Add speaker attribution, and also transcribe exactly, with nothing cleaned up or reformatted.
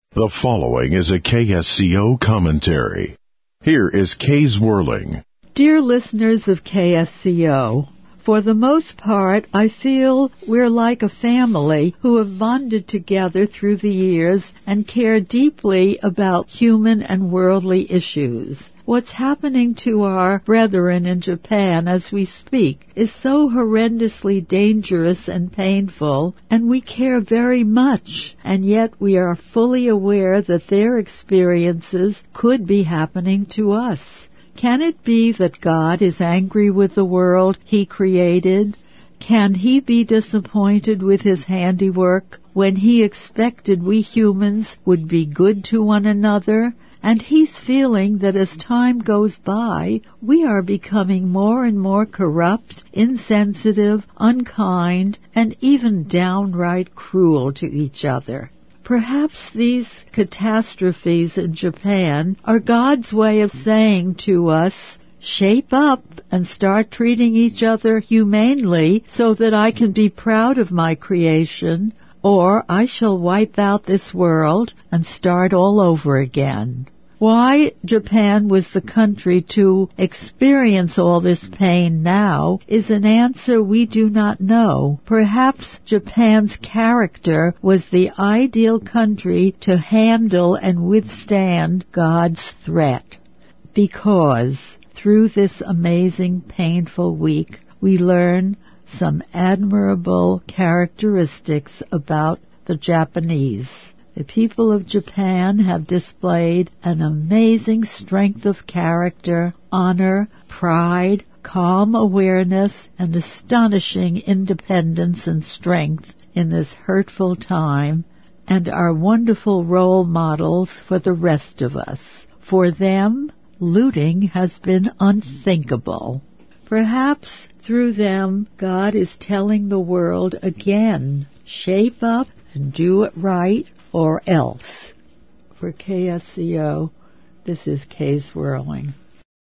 Speaker 1: The following is a K S C O commentary. Here is Kay Zwerling.
Speaker 2: Dear listeners of K S C O, for the most part, I feel we're like a family who have bonded together through the years and care deeply about human and worldly issues. What's happening to our brethren in Japan as we speak is so horrendously dangerous and painful, and we care very much, and yet we are fully aware that their experiences could be happening to us. Can it be that God is angry with the world He created? Can He be disappointed with His handiwork when He expected we humans would be good to one another? And He's feeling that as time goes by, we are becoming more and more corrupt, insensitive, unkind, and even downright cruel to each other. Perhaps these catastrophes in Japan are God's way of saying to us, shape up and start treating each other humanely so that I can be proud of my creation, or I shall wipe out this world and start all over again. Why Japan was the country to experience all this pain now is an answer we do not know. Perhaps Japan's character was the ideal country to handle and withstand God's threat. Because through this amazing, painful week, we learn some admirable characteristics about the Japanese. The people of Japan have displayed an amazing strength of character, honor, pride, calm awareness, and astonishing independence and strength in this hurtful time, and are wonderful role models for the rest of us. For them, looting has been unthinkable. Perhaps through them, God is telling the world again, shape up and do it right, or else. For K S C O, this is Kay Zwerling.